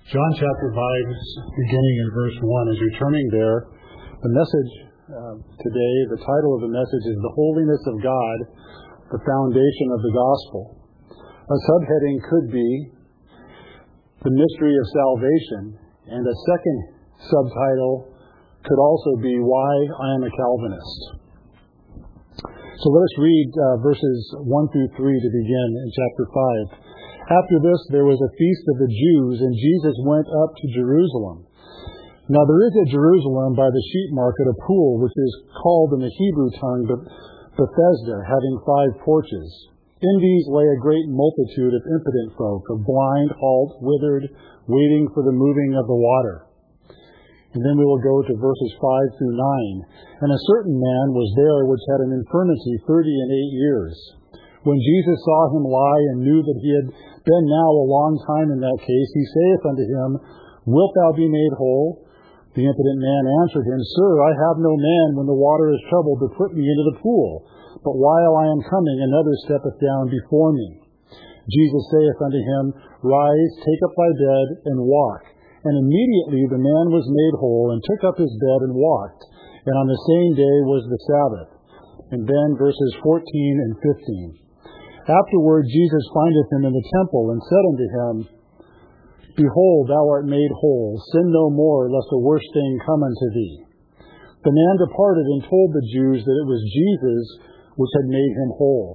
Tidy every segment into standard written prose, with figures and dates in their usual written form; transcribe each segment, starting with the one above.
John chapter 5, beginning in verse 1. As you're turning there, the message today, the title of the message is The Holiness of God, the Foundation of the Gospel. A subheading could be The Mystery of Salvation, and a second subtitle could also be Why I Am a Calvinist. So let us read verses 1 through 3 to begin in chapter 5. After this, there was a feast of the Jews, and Jesus went up to Jerusalem. Now there is at Jerusalem by the sheep market a pool, which is called in the Hebrew tongue Bethesda, having 5 porches. In these lay a great multitude of impotent folk, of blind, halt, withered, waiting for the moving of the water. And then we will go to verses 5 through 9. And a certain man was there which had an infirmity 38 years. When Jesus saw him lie and knew that he had been now a long time in that case, he saith unto him, Wilt thou be made whole? The impotent man answered him, Sir, I have no man when the water is troubled to put me into the pool. But while I am coming, another steppeth down before me. Jesus saith unto him, Rise, take up thy bed, and walk. And immediately the man was made whole, and took up his bed and walked. And on the same day was the Sabbath. And then verses 14 and 15. Afterward Jesus findeth him in the temple, and said unto him, Behold, thou art made whole. Sin no more, lest a worse thing come unto thee. The man departed and told the Jews that it was Jesus which had made him whole.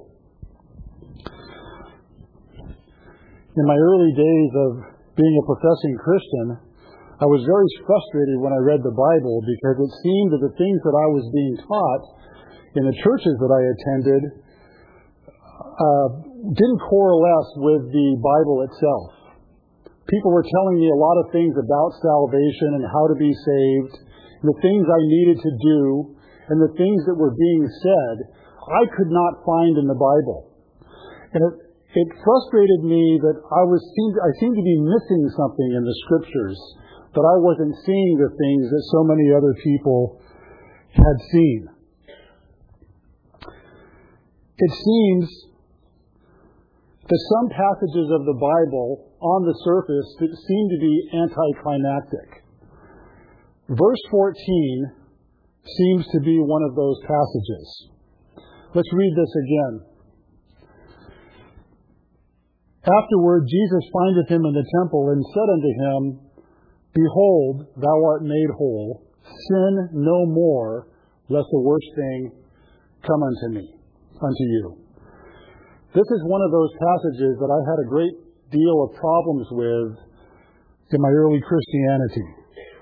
In my early days of being a professing Christian, I was very frustrated when I read the Bible, because it seemed that the things that I was being taught in the churches that I attended didn't coalesce with the Bible itself. People were telling me a lot of things about salvation and how to be saved, and the things I needed to do, and the things that were being said, I could not find in the Bible. And it frustrated me that I seemed to be missing something in the Scriptures, that I wasn't seeing the things that so many other people had seen. It seems that some passages of the Bible on the surface seem to be anticlimactic. Verse 14 seems to be one of those passages. Let's read this again. Afterward Jesus findeth him in the temple, and said unto him, Behold, thou art made whole. Sin no more, lest a worse thing come unto you. This is one of those passages that I had a great deal of problems with in my early Christianity.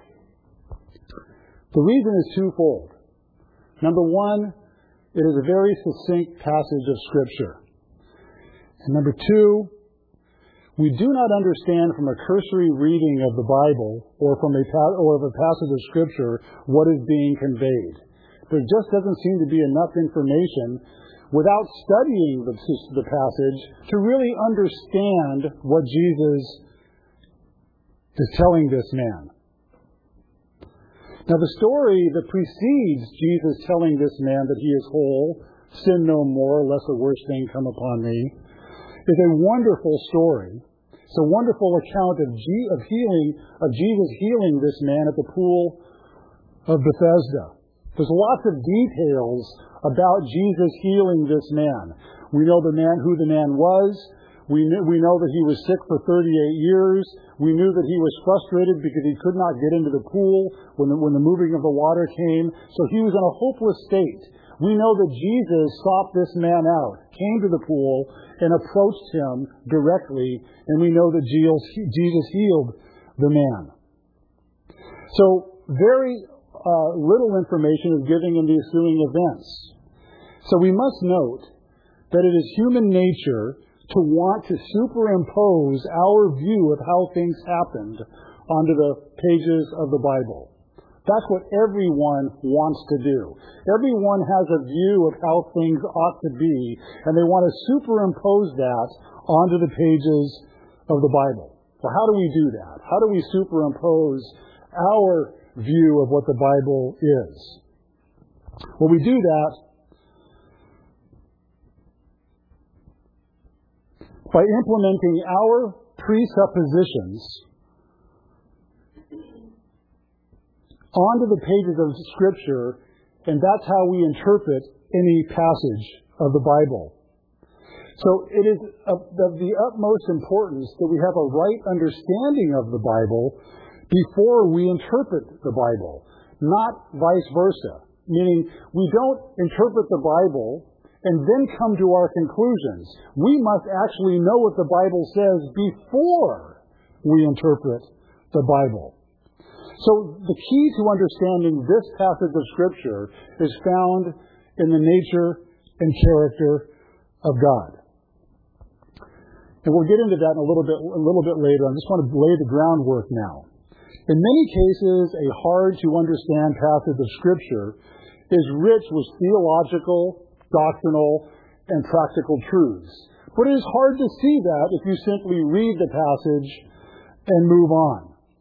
The reason is twofold. Number one, it is a very succinct passage of Scripture. And number two, we do not understand from a cursory reading of the Bible or of a passage of Scripture what is being conveyed. There just doesn't seem to be enough information without studying the passage to really understand what Jesus is telling this man. Now, the story that precedes Jesus telling this man that he is whole, sin no more, lest a worse thing come upon me, is a wonderful story. It's a wonderful account of Jesus healing this man at the pool of Bethesda. There's lots of details about Jesus healing this man. We know who the man was. We know that he was sick for 38 years. We knew that he was frustrated because he could not get into the pool when the moving of the water came. So he was in a hopeless state. We know that Jesus sought this man out, came to the pool, and approached him directly, and we know that Jesus healed the man. So very little information is given in the ensuing events. So we must note that it is human nature to want to superimpose our view of how things happened onto the pages of the Bible. That's what everyone wants to do. Everyone has a view of how things ought to be, and they want to superimpose that onto the pages of the Bible. So how do we do that? How do we superimpose our view of what the Bible is? Well, we do that by implementing our presuppositions onto the pages of Scripture, and that's how we interpret any passage of the Bible. So it is of the utmost importance that we have a right understanding of the Bible before we interpret the Bible, not vice versa. Meaning, we don't interpret the Bible and then come to our conclusions. We must actually know what the Bible says before we interpret the Bible. So the key to understanding this passage of Scripture is found in the nature and character of God. And we'll get into that in a little bit later. I just want to lay the groundwork now. In many cases, a hard-to-understand passage of Scripture is rich with theological, doctrinal, and practical truths. But it is hard to see that if you simply read the passage and move on.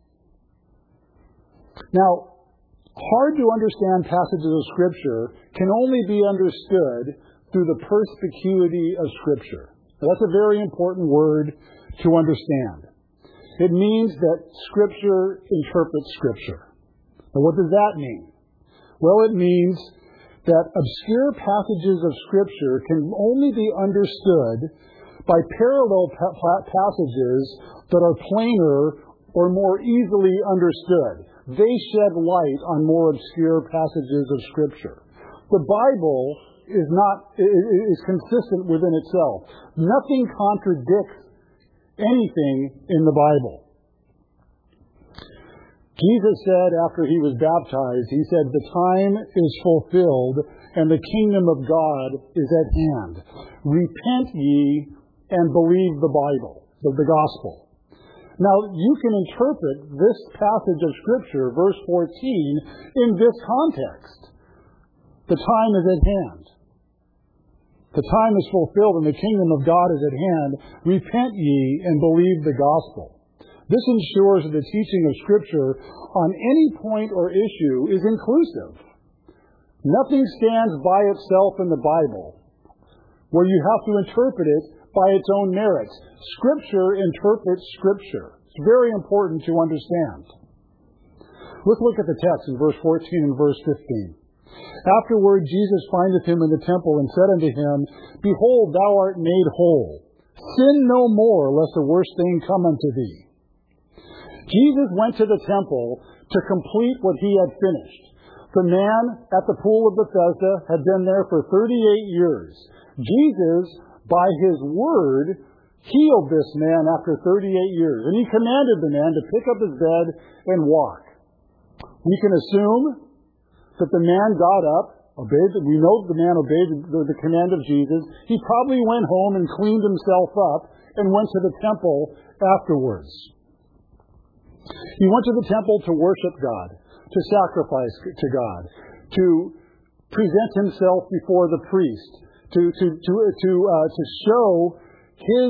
Now, hard-to-understand passages of Scripture can only be understood through the perspicuity of Scripture. Now, that's a very important word to understand. It means that Scripture interprets Scripture. Now, what does that mean? Well, it means that obscure passages of Scripture can only be understood by parallel passages that are plainer or more easily understood. They shed light on more obscure passages of Scripture. The Bible is consistent within itself. Nothing contradicts anything in the Bible. Jesus said after he was baptized, he said, "The time is fulfilled and the kingdom of God is at hand. Repent ye and believe the Bible," the gospel. Now, you can interpret this passage of Scripture, verse 14, in this context. The time is at hand. The time is fulfilled and the kingdom of God is at hand. Repent ye and believe the gospel. This ensures that the teaching of Scripture on any point or issue is inclusive. Nothing stands by itself in the Bible where you have to interpret it by its own merits. Scripture interprets Scripture. It's very important to understand. Let's look at the text in verse 14 and verse 15. Afterward, Jesus findeth him in the temple and said unto him, Behold, thou art made whole. Sin no more, lest a worse thing come unto thee. Jesus went to the temple to complete what he had finished. The man at the pool of Bethesda had been there for 38 years. Jesus, by his word, healed this man after 38 years. And he commanded the man to pick up his bed and walk. We can assume that the man got up, obeyed. We know the man obeyed the command of Jesus. He probably went home and cleaned himself up and went to the temple afterwards. He went to the temple to worship God, to sacrifice to God, to present himself before the priest, to show his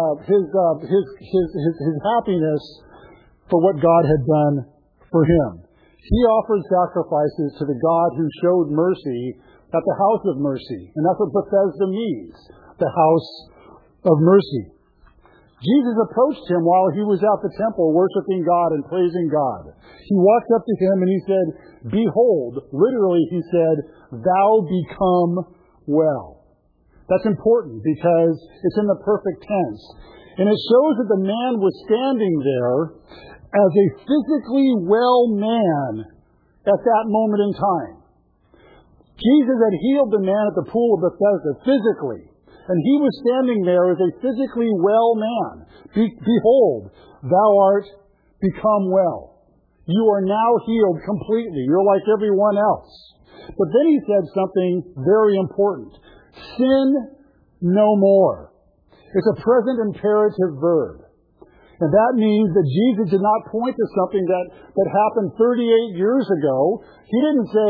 happiness for what God had done for him. He offered sacrifices to the God who showed mercy at the house of mercy. And that's what Bethesda means, the house of mercy. Jesus approached him while he was at the temple worshiping God and praising God. He walked up to him and he said, Behold, literally he said, Thou become well. That's important because it's in the perfect tense. And it shows that the man was standing there as a physically well man at that moment in time. Jesus had healed the man at the pool of Bethesda physically, and he was standing there as a physically well man. Behold, thou art become well. You are now healed completely. You're like everyone else. But then he said something very important. Sin no more. It's a present imperative verb. And that means that Jesus did not point to something that happened 38 years ago. He didn't say,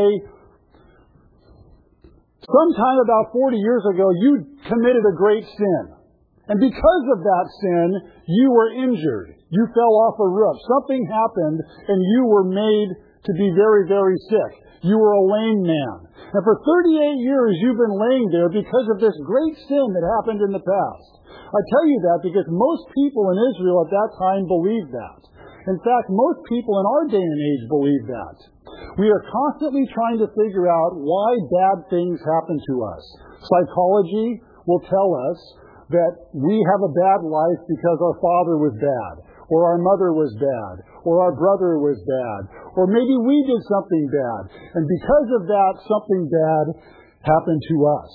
sometime about 40 years ago, you committed a great sin. And because of that sin, you were injured. You fell off a roof. Something happened and you were made to be very, very sick. You were a lame man. And for 38 years, you've been laying there because of this great sin that happened in the past. I tell you that because most people in Israel at that time believed that. In fact, most people in our day and age believe that. We are constantly trying to figure out why bad things happen to us. Psychology will tell us that we have a bad life because our father was bad, or our mother was bad, or our brother was bad, or maybe we did something bad. And because of that, something bad happened to us.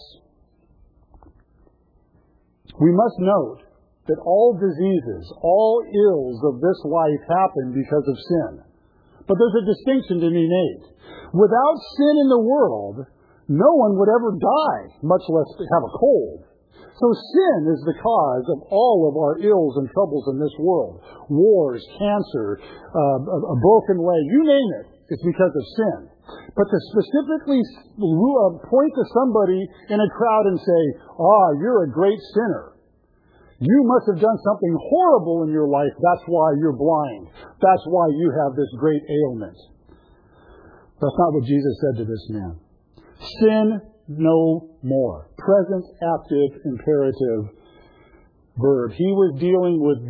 We must note that all diseases, all ills of this life happen because of sin. But there's a distinction to be made. Without sin in the world, no one would ever die, much less have a cold. So sin is the cause of all of our ills and troubles in this world. Wars, cancer, a broken leg, you name it, it's because of sin. But to specifically point to somebody in a crowd and say, you're a great sinner. You must have done something horrible in your life. That's why you're blind. That's why you have this great ailment. That's not what Jesus said to this man. Sin no more. Present, active, imperative verb. He was dealing with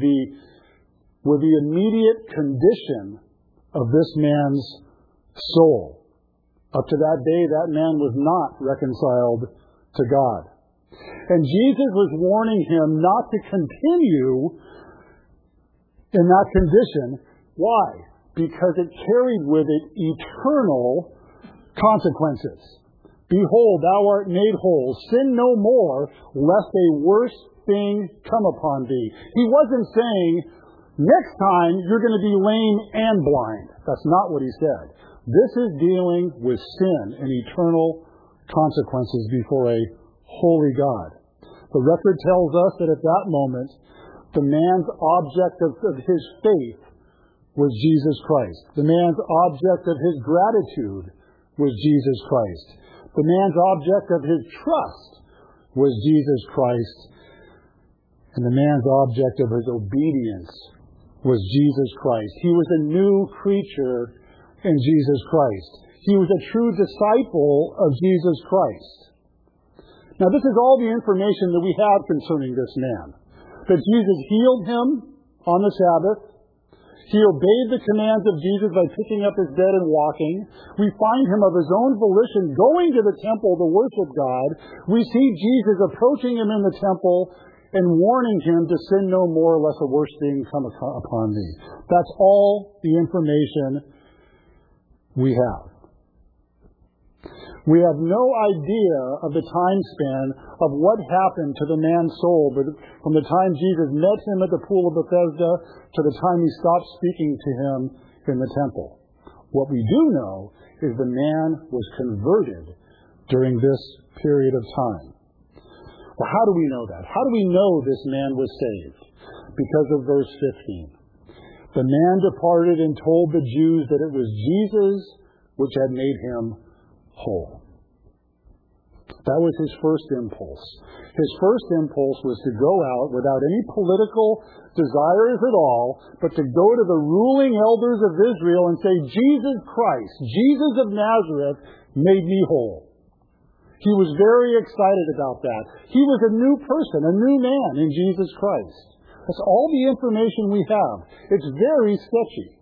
the immediate condition of this man's soul. Up to that day, that man was not reconciled to God. And Jesus was warning him not to continue in that condition. Why? Because it carried with it eternal consequences. Behold, thou art made whole. Sin no more, lest a worse thing come upon thee. He wasn't saying, next time you're going to be lame and blind. That's not what he said. This is dealing with sin and eternal consequences before a holy God. The record tells us that at that moment, the man's object of his faith was Jesus Christ. The man's object of his gratitude was Jesus Christ. The man's object of his trust was Jesus Christ. And the man's object of his obedience was Jesus Christ. He was a new creature in Jesus Christ. He was a true disciple of Jesus Christ. Now, this is all the information that we have concerning this man. That Jesus healed him on the Sabbath. He obeyed the commands of Jesus by picking up his bed and walking. We find him of his own volition going to the temple to worship God. We see Jesus approaching him in the temple and warning him to sin no more lest a worse thing come upon thee. That's all the information we have. We have no idea of the time span of what happened to the man's soul from the time Jesus met him at the pool of Bethesda to the time he stopped speaking to him in the temple. What we do know is the man was converted during this period of time. Well, how do we know that? How do we know this man was saved? Because of verse 15. The man departed and told the Jews that it was Jesus which had made him whole. That was his first impulse. His first impulse was to go out without any political desires at all, but to go to the ruling elders of Israel and say, Jesus Christ, Jesus of Nazareth, made me whole. He was very excited about that. He was a new person, a new man in Jesus Christ. That's all the information we have. It's very sketchy.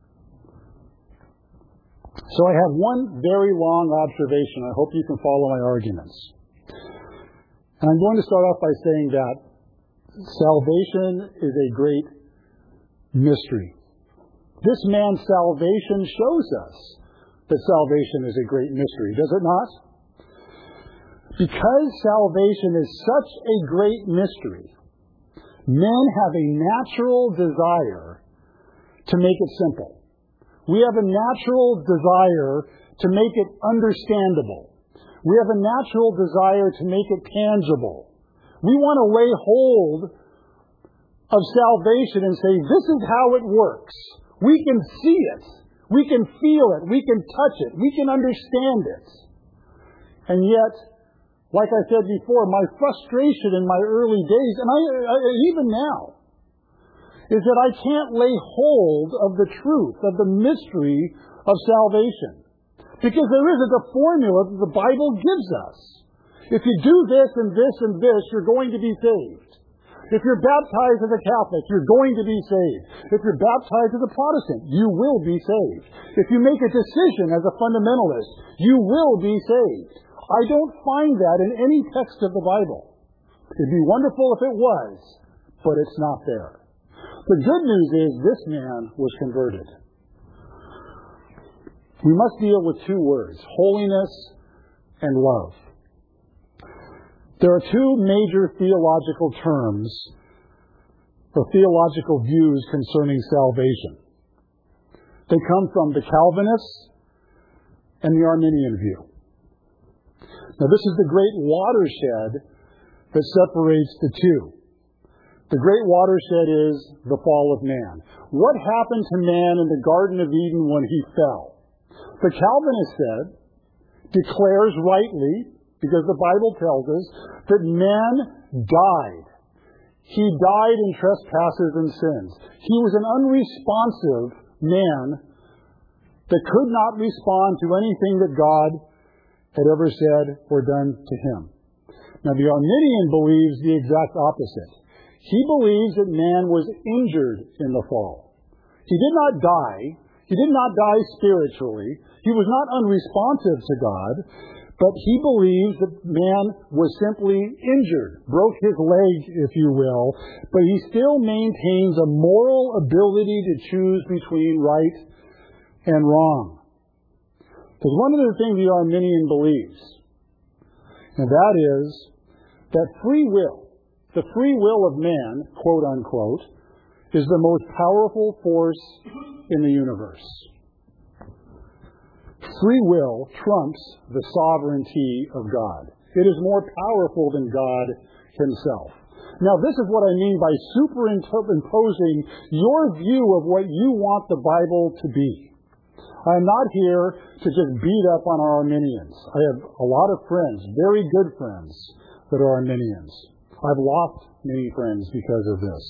So I have one very long observation. I hope you can follow my arguments. And I'm going to start off by saying that salvation is a great mystery. This man's salvation shows us that salvation is a great mystery, does it not? Because salvation is such a great mystery, men have a natural desire to make it simple. We have a natural desire to make it understandable. We have a natural desire to make it tangible. We want to lay hold of salvation and say, this is how it works. We can see it. We can feel it. We can touch it. We can understand it. And yet, like I said before, my frustration in my early days, and even now, is that I can't lay hold of the truth, of the mystery of salvation. Because there isn't a formula that the Bible gives us. If you do this and this and this, you're going to be saved. If you're baptized as a Catholic, you're going to be saved. If you're baptized as a Protestant, you will be saved. If you make a decision as a fundamentalist, you will be saved. I don't find that in any text of the Bible. It'd be wonderful if it was, but it's not there. The good news is this man was converted. We must deal with two words, holiness and love. There are two major theological terms or theological views concerning salvation. They come from the Calvinists and the Arminian view. Now, this is the great watershed that separates the two. The great watershed is the fall of man. What happened to man in the Garden of Eden when he fell? The Calvinist said, declares rightly, because the Bible tells us that man died. He died in trespasses and sins. He was an unresponsive man that could not respond to anything that God had ever said or done to him. Now, the Arminian believes the exact opposite. He believes that man was injured in the fall. He did not die. He did not die spiritually. He was not unresponsive to God. But he believes that man was simply injured, broke his leg, if you will, but he still maintains a moral ability to choose between right and wrong. Because one of the things the Arminian believes, and that is that free will, the free will of man, quote unquote, is the most powerful force in the universe. Free will trumps the sovereignty of God. It is more powerful than God himself. Now, this is what I mean by superimposing your view of what you want the Bible to be. I'm not here to just beat up on our Arminians. I have a lot of friends, very good friends, that are Arminians. I've lost many friends because of this.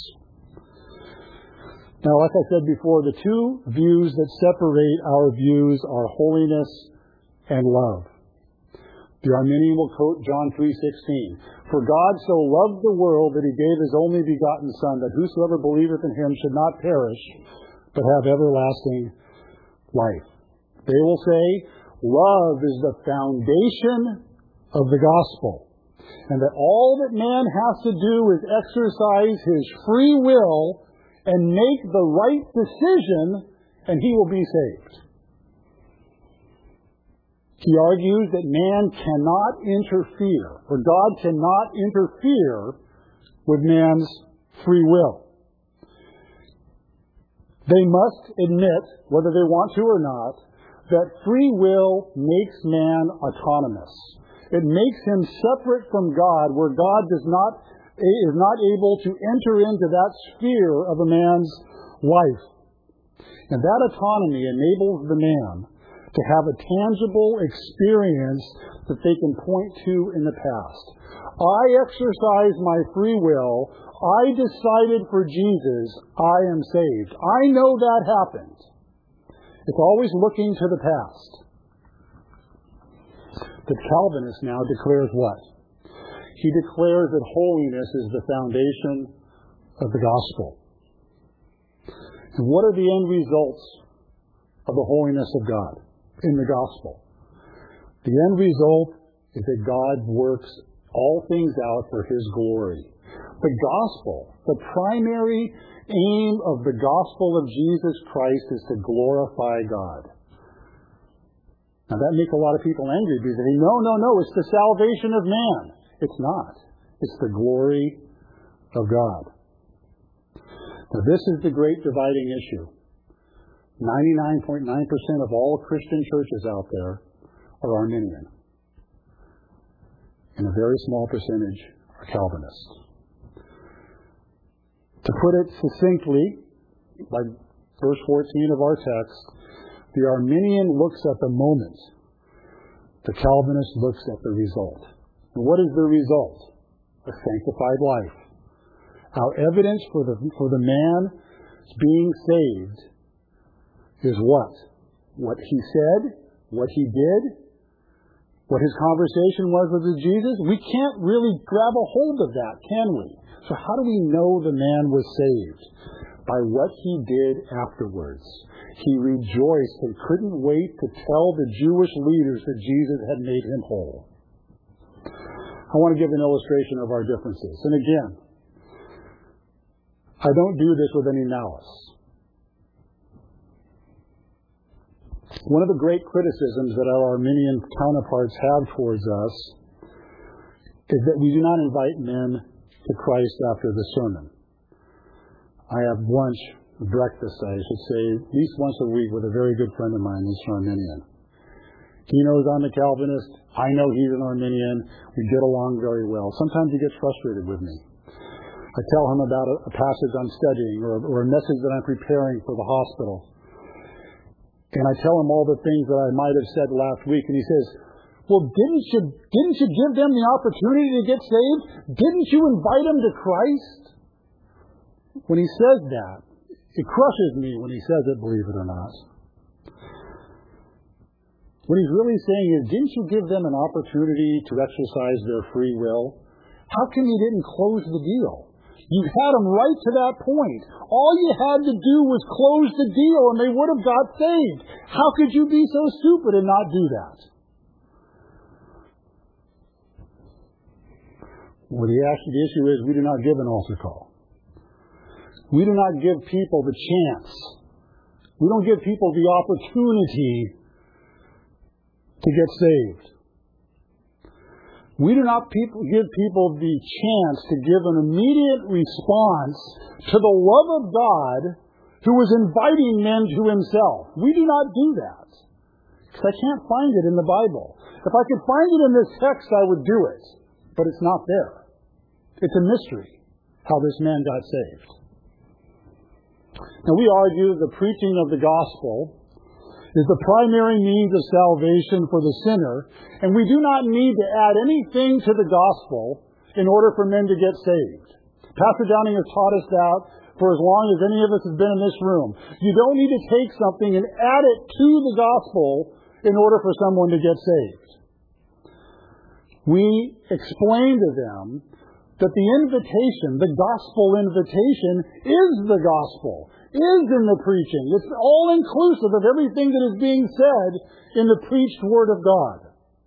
Now, like I said before, the two views that separate our views are holiness and love. The Arminian will quote John 3:16. For God so loved the world that he gave his only begotten Son, that whosoever believeth in him should not perish, but have everlasting life. They will say, love is the foundation of the gospel, and that all that man has to do is exercise his free will and make the right decision, and he will be saved. He argues that man cannot interfere, or God cannot interfere with man's free will. They must admit, whether they want to or not, that free will makes man autonomous. It makes him separate from God, where God is not able to enter into that sphere of a man's life. And that autonomy enables the man to have a tangible experience that they can point to in the past. I exercised my free will. I decided for Jesus. I am saved. I know that happened. It's always looking to the past. The Calvinist now declares what? He declares that holiness is the foundation of the gospel. And what are the end results of the holiness of God in the gospel? The end result is that God works all things out for his glory. The gospel, the primary aim of the gospel of Jesus Christ is to glorify God. Now that makes a lot of people angry because they say, no, it's the salvation of man. It's not. It's the glory of God. Now this is the great dividing issue. 99.9% of all Christian churches out there are Arminian. And a very small percentage are Calvinist. To put it succinctly, like verse 14 of our text, the Arminian looks at the moment. The Calvinist looks at the result. And what is the result? A sanctified life. Our evidence for the man being saved is what? What he said, what he did, what his conversation was with Jesus. We can't really grab a hold of that, can we? So how do we know the man was saved? By what he did afterwards. He rejoiced and couldn't wait to tell the Jewish leaders that Jesus had made him whole. I want to give an illustration of our differences. And again, I don't do this with any malice. One of the great criticisms that our Arminian counterparts have towards us is that we do not invite men to Christ after the sermon. I have lunch, breakfast, I should say, at least once a week with a very good friend of mine who's an Arminian. He knows I'm a Calvinist. I know he's an Arminian. We get along very well. Sometimes he gets frustrated with me. I tell him about a passage I'm studying or a message that I'm preparing for the hospital. And I tell him all the things that I might have said last week. And he says, well, didn't you give them the opportunity to get saved? Didn't you invite them to Christ? When he says that, it crushes me when he says it, believe it or not. What he's really saying is, didn't you give them an opportunity to exercise their free will? How come you didn't close the deal? You had them right to that point. All you had to do was close the deal and they would have got saved. How could you be so stupid and not do that? Well, the issue is we do not give an altar call. We do not give people the chance. We don't give people the opportunity to get saved. We do not give people the chance to give an immediate response to the love of God who is inviting men to himself. We do not do that. Because I can't find it in the Bible. If I could find it in this text, I would do it. But it's not there. It's a mystery how this man got saved. Now, we argue that the preaching of the gospel is the primary means of salvation for the sinner, and we do not need to add anything to the gospel in order for men to get saved. Pastor Downing has taught us that for as long as any of us have been in this room. You don't need to take something and add it to the gospel in order for someone to get saved. We explain to them that the invitation, the gospel invitation, is the gospel, is in the preaching. It's all inclusive of everything that is being said in the preached Word of God.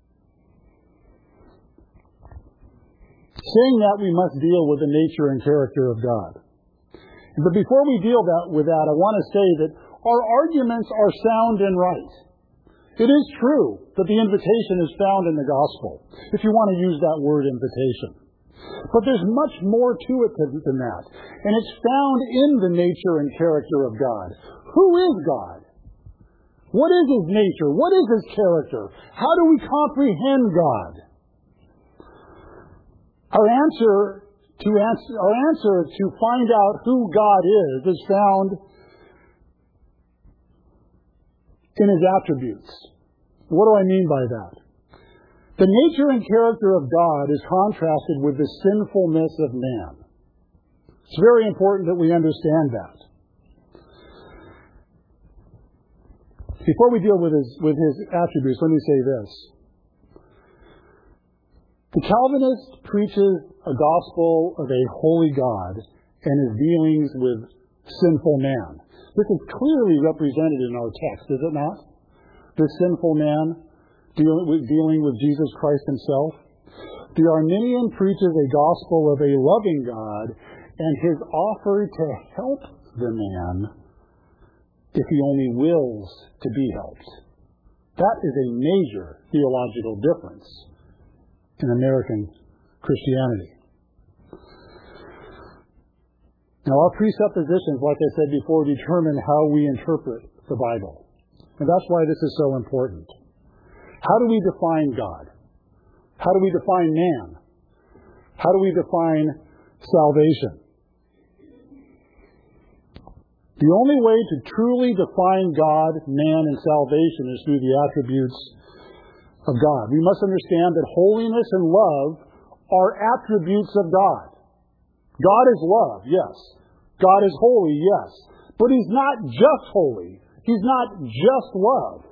Saying that, we must deal with the nature and character of God. But before we deal with that, I want to say that our arguments are sound and right. It is true that the invitation is found in the gospel, if you want to use that word invitation. But there's much more to it than that. And it's found in the nature and character of God. Who is God? What is his nature? What is his character? How do we comprehend God? Our answer to find out who God is found in his attributes. What do I mean by that? The nature and character of God is contrasted with the sinfulness of man. It's very important that we understand that. Before we deal with his attributes, let me say this. The Calvinist preaches a gospel of a holy God and his dealings with sinful man. This is clearly represented in our text, is it not? The sinful man dealing with Jesus Christ himself. The Arminian preaches a gospel of a loving God and his offer to help the man if he only wills to be helped. That is a major theological difference in American Christianity. Now, our presuppositions, like I said before, determine how we interpret the Bible. And that's why this is so important. How do we define God? How do we define man? How do we define salvation? The only way to truly define God, man, and salvation is through the attributes of God. We must understand that holiness and love are attributes of God. God is love, yes. God is holy, yes. But he's not just holy. He's not just love.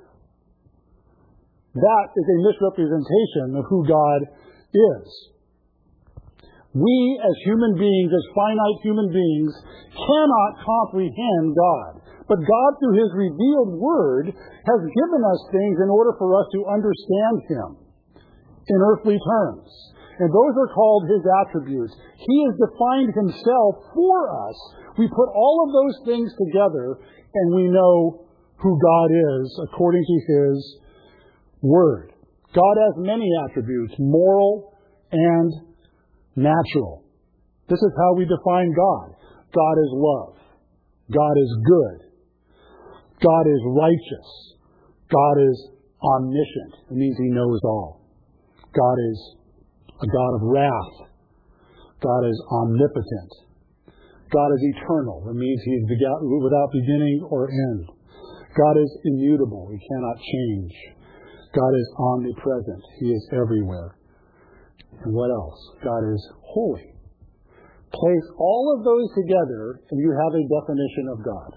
That is a misrepresentation of who God is. We, as human beings, as finite human beings, cannot comprehend God. But God, through His revealed Word, has given us things in order for us to understand Him in earthly terms. And those are called His attributes. He has defined Himself for us. We put all of those things together, and we know who God is according to His Word. God has many attributes, moral and natural. This is how we define God. God is love. God is good. God is righteous. God is omniscient. It means He knows all. God is a God of wrath. God is omnipotent. God is eternal. It means He is without beginning or end. God is immutable. He cannot change. God is omnipresent. He is everywhere. And what else? God is holy. Place all of those together and you have a definition of God.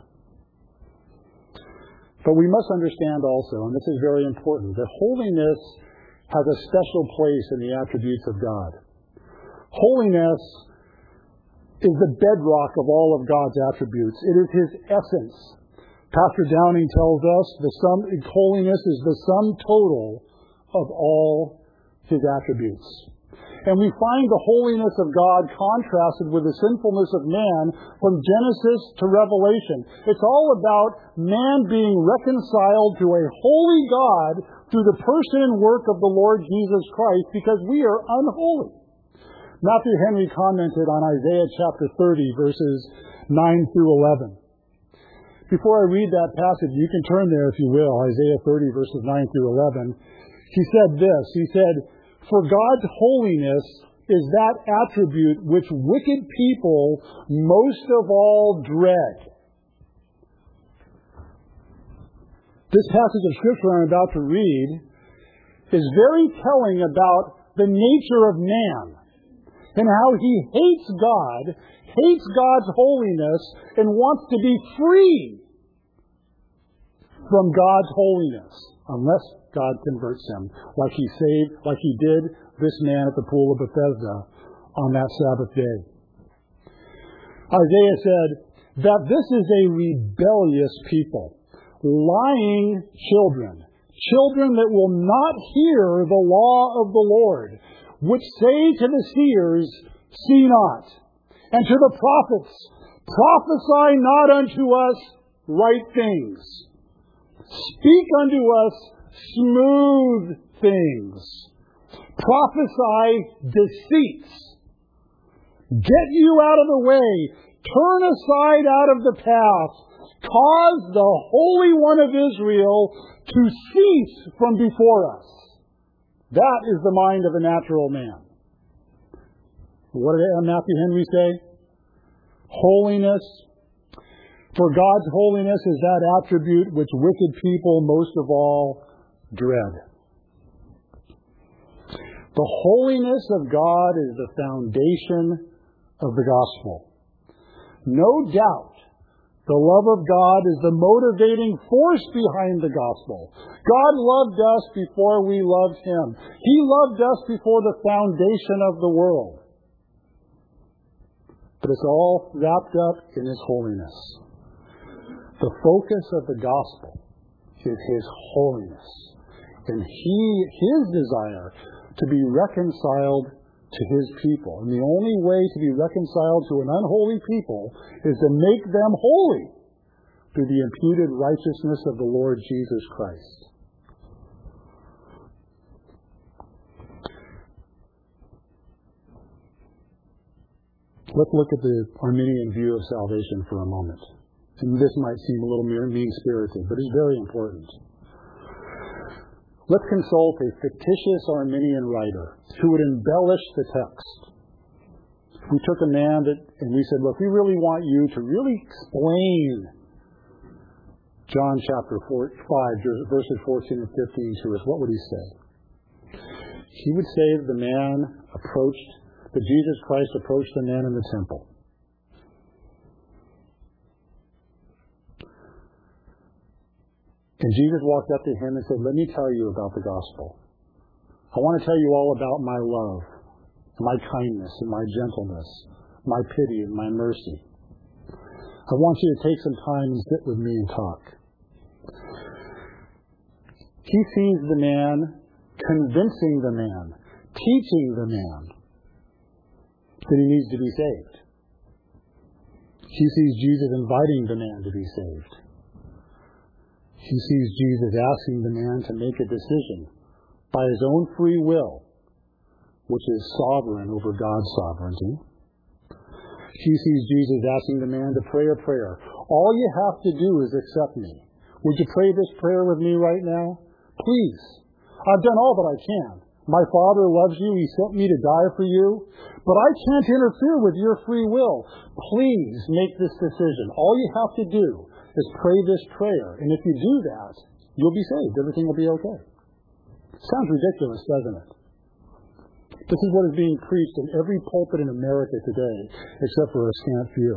But we must understand also, and this is very important, that holiness has a special place in the attributes of God. Holiness is the bedrock of all of God's attributes. It is His essence. Pastor Downing tells us holiness is the sum total of all His attributes. And we find the holiness of God contrasted with the sinfulness of man from Genesis to Revelation. It's all about man being reconciled to a holy God through the person and work of the Lord Jesus Christ because we are unholy. Matthew Henry commented on Isaiah chapter 30, verses 9 through 11. Before I read that passage, you can turn there if you will, Isaiah 30, verses 9 through 11. He said this, he said, "For God's holiness is that attribute which wicked people most of all dread." This passage of Scripture I'm about to read is very telling about the nature of man and how he hates God, hates God's holiness, and wants to be free from God's holiness, unless God converts him, like he did this man at the pool of Bethesda on that Sabbath day. Isaiah said that this is a rebellious people, lying children, children that will not hear the law of the Lord, which say to the seers, "See not," and to the prophets, "Prophesy not unto us right things. Speak unto us smooth things. Prophesy deceits. Get you out of the way. Turn aside out of the path. Cause the Holy One of Israel to cease from before us." That is the mind of a natural man. What did Matthew Henry say? Holiness. For God's holiness is that attribute which wicked people most of all dread. The holiness of God is the foundation of the gospel. No doubt, the love of God is the motivating force behind the gospel. God loved us before we loved Him. He loved us before the foundation of the world. But it's all wrapped up in His holiness. The focus of the gospel is His holiness. And His desire to be reconciled to His people. And the only way to be reconciled to an unholy people is to make them holy through the imputed righteousness of the Lord Jesus Christ. Let's look at the Arminian view of salvation for a moment. And this might seem a little mean-spirited, but it's very important. Let's consult a fictitious Arminian writer who would embellish the text. We took a man and we said, "Look, we really want you to really explain John chapter 5, verses 14 and 15 to us." What would he say? He would say that Jesus Christ approached the man in the temple. And Jesus walked up to him and said, "Let me tell you about the gospel. I want to tell you all about my love my kindness and my gentleness, my pity and my mercy. I want you to take some time and sit with me and talk. He sees the man, convincing the man, teaching the man that he needs to be saved. He sees Jesus inviting the man to be saved. He sees Jesus asking the man to make a decision by his own free will, which is sovereign over God's sovereignty. He sees Jesus asking the man to pray a prayer. All you have to do is accept me. Would you pray this prayer with me right now? Please. I've done all that I can. My Father loves you. He sent me to die for you. But I can't interfere with your free will. Please make this decision. All you have to do is pray this prayer. And if you do that, you'll be saved. Everything will be okay. Sounds ridiculous, doesn't it? This is what is being preached in every pulpit in America today, except for a scant few.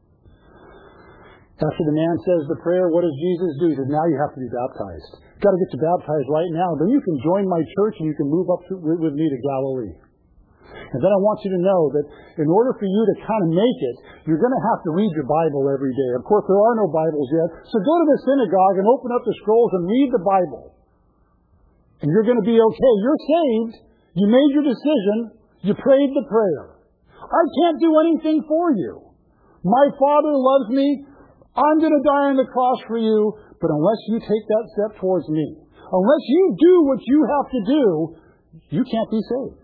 After the man says the prayer, what does Jesus do? He says, now you have to be baptized. You've got to get you baptized right now. Then you can join my church and you can move up with me to Galilee. And then I want you to know that in order for you to kind of make it, you're going to have to read your Bible every day. Of course, there are no Bibles yet. So go to the synagogue and open up the scrolls and read the Bible. And you're going to be okay. You're saved. You made your decision. You prayed the prayer. I can't do anything for you. My Father loves me. I'm going to die on the cross for you. But unless you take that step towards me, unless you do what you have to do, you can't be saved.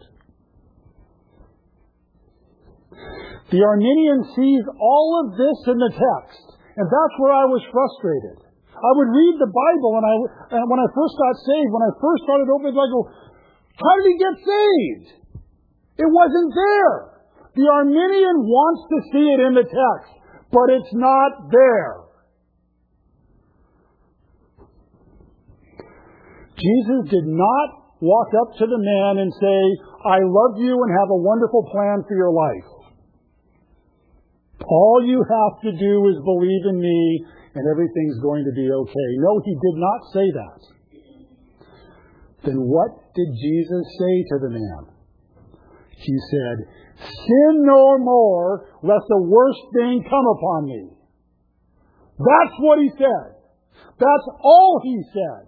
The Arminian sees all of this in the text. And that's where I was frustrated. I would read the Bible, and when I first got saved, when I first started opening, I go, how did he get saved? It wasn't there. The Arminian wants to see it in the text, but it's not there. Jesus did not walk up to the man and say, I love you and have a wonderful plan for your life. All you have to do is believe in me and everything's going to be okay. No, he did not say that. Then what did Jesus say to the man? He said, sin no more, lest the worst thing come upon me. That's what he said. That's all he said.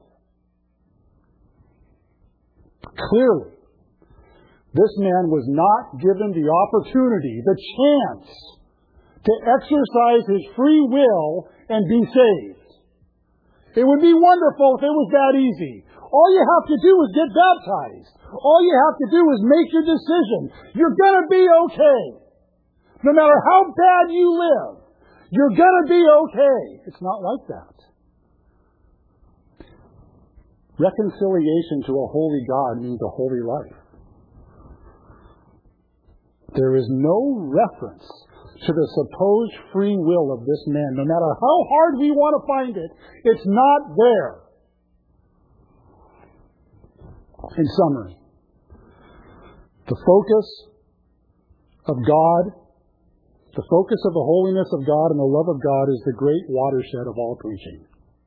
Clearly, this man was not given the opportunity, the chance, to exercise his free will and be saved. It would be wonderful if it was that easy. All you have to do is get baptized. All you have to do is make your decision. You're going to be okay. No matter how bad you live, you're going to be okay. It's not like that. Reconciliation to a holy God means a holy life. There is no reference to the supposed free will of this man. No matter how hard we want to find it, it's not there. In summary, the focus of God, the focus of the holiness of God and the love of God is the great watershed of all preaching.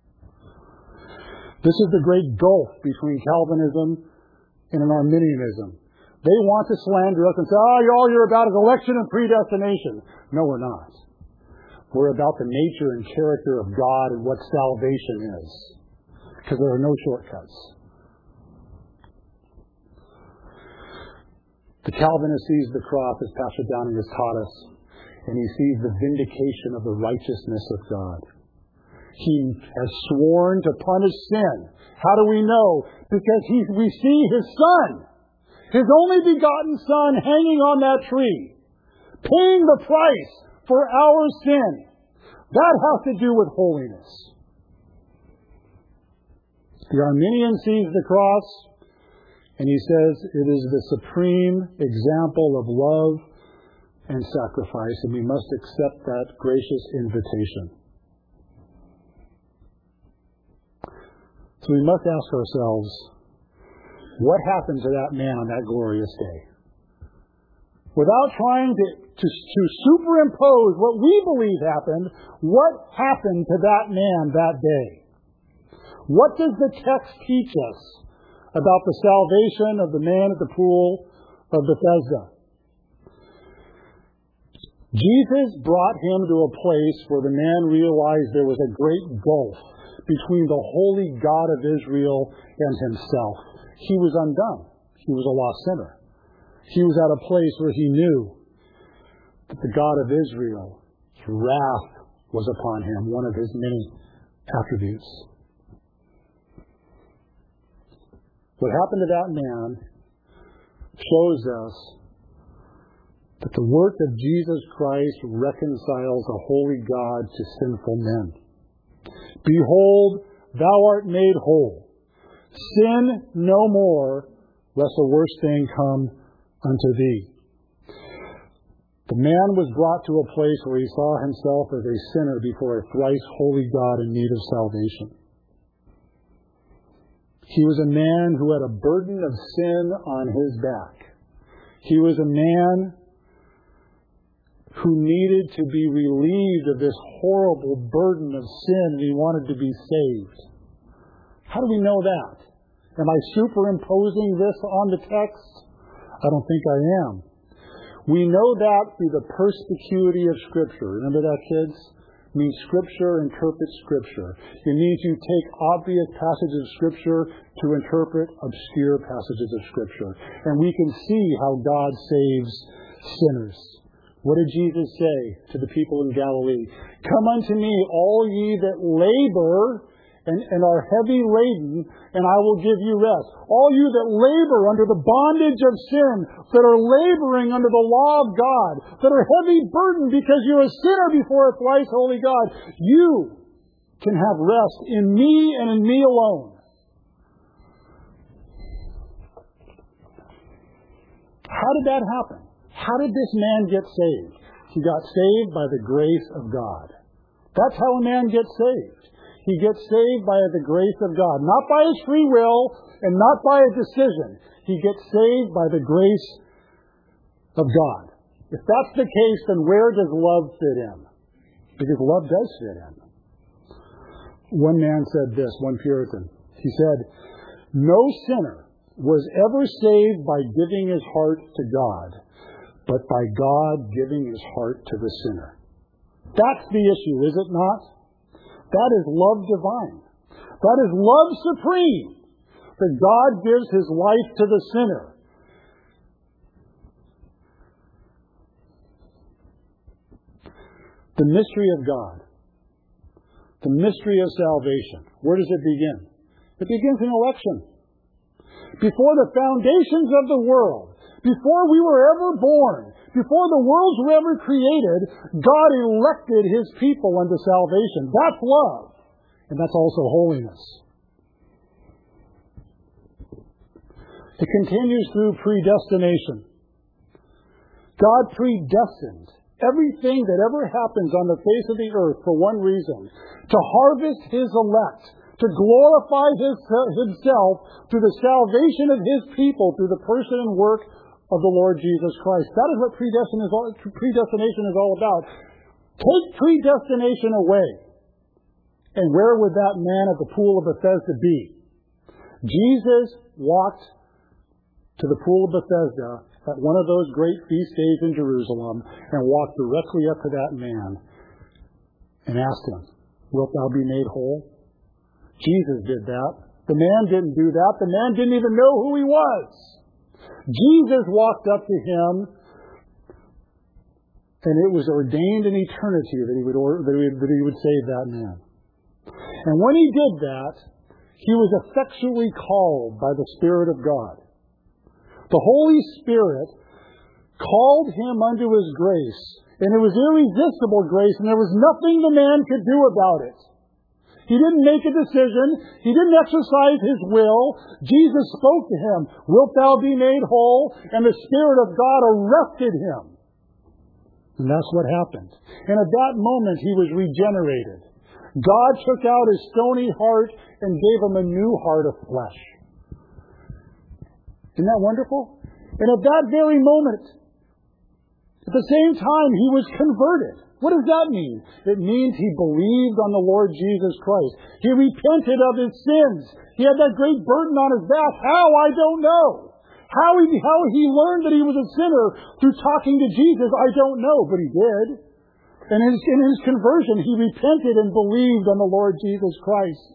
This is the great gulf between Calvinism and an Arminianism. They want to slander us and say, all you're about is election and predestination. No, we're not. We're about the nature and character of God and what salvation is. Because there are no shortcuts. The Calvinist sees the cross, as Pastor Downing has taught us, and he sees the vindication of the righteousness of God. He has sworn to punish sin. How do we know? Because we see His Son, His only begotten Son, hanging on that tree, paying the price for our sin. That has to do with holiness. The Arminian sees the cross, and he says it is the supreme example of love and sacrifice, and we must accept that gracious invitation. So we must ask ourselves, what happened to that man on that glorious day? Without trying to superimpose what we believe happened, what happened to that man that day? What does the text teach us about the salvation of the man at the pool of Bethesda? Jesus brought him to a place where the man realized there was a great gulf between the holy God of Israel and himself. He was undone. He was a lost sinner. He was at a place where he knew that the God of Israel's wrath was upon him, one of his many attributes. What happened to that man shows us that the work of Jesus Christ reconciles a holy God to sinful men. Behold, thou art made whole. Sin no more, lest a worse thing come unto thee. The man was brought to a place where he saw himself as a sinner before a thrice holy God in need of salvation. He was a man who had a burden of sin on his back. He was a man who needed to be relieved of this horrible burden of sin, and he wanted to be saved. How do we know that? Am I superimposing this on the text? I don't think I am. We know that through the perspicuity of Scripture. Remember that, kids? It means Scripture interprets Scripture. It means you take obvious passages of Scripture to interpret obscure passages of Scripture. And we can see how God saves sinners. What did Jesus say to the people in Galilee? Come unto me, all ye that labor and are heavy laden, and I will give you rest. All you that labor under the bondage of sin, that are laboring under the law of God, that are heavy burdened because you're a sinner before a thrice holy God, you can have rest in me and in me alone. How did that happen? How did this man get saved? He got saved by the grace of God. That's how a man gets saved. He gets saved by the grace of God. Not by his free will and not by a decision. He gets saved by the grace of God. If that's the case, then where does love fit in? Because love does fit in. One man said this, one Puritan. He said, no sinner was ever saved by giving his heart to God, but by God giving his heart to the sinner. That's the issue, is it not? That is love divine. That is love supreme. That God gives his life to the sinner. The mystery of God. The mystery of salvation. Where does it begin? It begins in election. Before the foundations of the world, before we were ever born, before the worlds were ever created, God elected his people unto salvation. That's love. And that's also holiness. It continues through predestination. God predestined everything that ever happens on the face of the earth for one reason: to harvest his elect, to glorify himself through the salvation of his people through the person and work of the Lord Jesus Christ. That is what predestination is all about. Take predestination away, and where would that man at the pool of Bethesda be? Jesus walked to the pool of Bethesda at one of those great feast days in Jerusalem and walked directly up to that man and asked him, wilt thou be made whole? Jesus did that. The man didn't do that. The man didn't even know who he was. Jesus walked up to him, and it was ordained in eternity that he would save that man. And when he did that, he was effectually called by the Spirit of God. The Holy Spirit called him unto his grace, and it was irresistible grace, and there was nothing the man could do about it. He didn't make a decision. He didn't exercise his will. Jesus spoke to him, wilt thou be made whole? And the Spirit of God arrested him. And that's what happened. And at that moment, he was regenerated. God took out his stony heart and gave him a new heart of flesh. Isn't that wonderful? And at that very moment, at the same time, he was converted. What does that mean? It means he believed on the Lord Jesus Christ. He repented of his sins. He had that great burden on his back. How? I don't know. How he learned that he was a sinner through talking to Jesus, I don't know, but he did. And in his conversion, he repented and believed on the Lord Jesus Christ.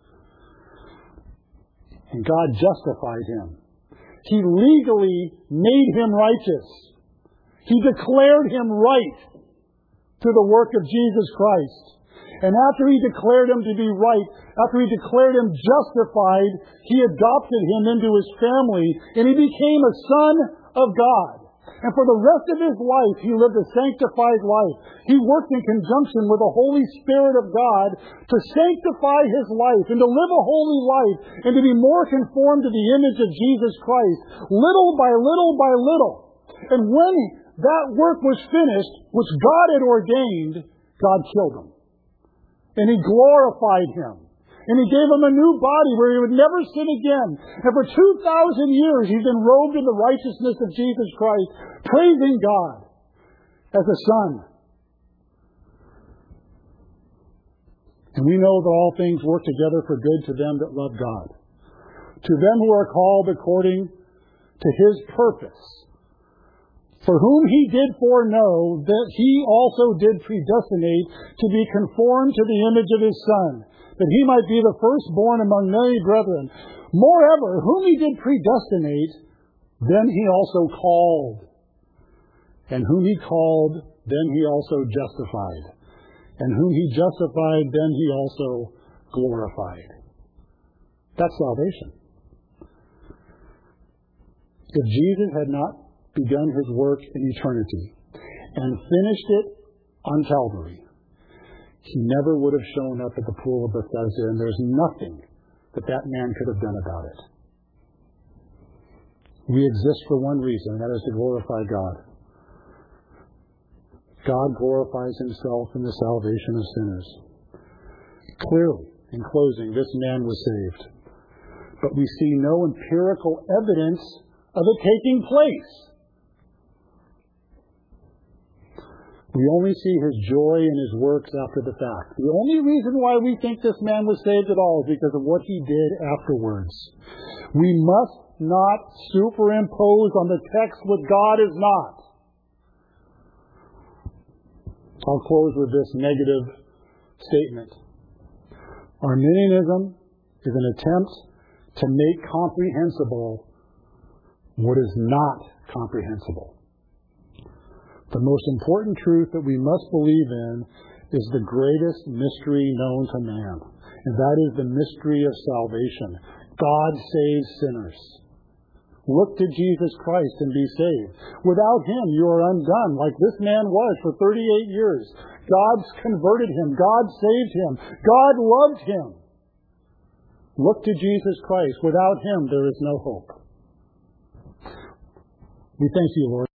And God justified him. He legally made him righteous. He declared him right through the work of Jesus Christ. And after he declared him to be right, after he declared him justified, he adopted him into his family, and he became a son of God. And for the rest of his life, he lived a sanctified life. He worked in conjunction with the Holy Spirit of God to sanctify his life and to live a holy life and to be more conformed to the image of Jesus Christ, little by little by little. And when that work was finished, which God had ordained, God killed him. And he glorified him. And he gave him a new body where he would never sin again. And for 2,000 years, he's been robed in the righteousness of Jesus Christ, praising God as a son. And we know that all things work together for good to them that love God, to them who are called according to his purpose, for whom he did foreknow, that he also did predestinate to be conformed to the image of his Son, that he might be the firstborn among many brethren. Moreover, whom he did predestinate, then he also called. And whom he called, then he also justified. And whom he justified, then he also glorified. That's salvation. If Jesus had not begun his work in eternity and finished it on Calvary, he never would have shown up at the pool of Bethesda, and there's nothing that man could have done about it. We exist for one reason, and that is to glorify God. God glorifies himself in the salvation of sinners. Clearly, in closing, this man was saved. But we see no empirical evidence of it taking place. We only see his joy in his works after the fact. The only reason why we think this man was saved at all is because of what he did afterwards. We must not superimpose on the text what God is not. I'll close with this negative statement. Arminianism is an attempt to make comprehensible what is not comprehensible. The most important truth that we must believe in is the greatest mystery known to man, and that is the mystery of salvation. God saves sinners. Look to Jesus Christ and be saved. Without him, you are undone, like this man was for 38 years. God converted him. God saved him. God loved him. Look to Jesus Christ. Without him, there is no hope. We thank you, Lord.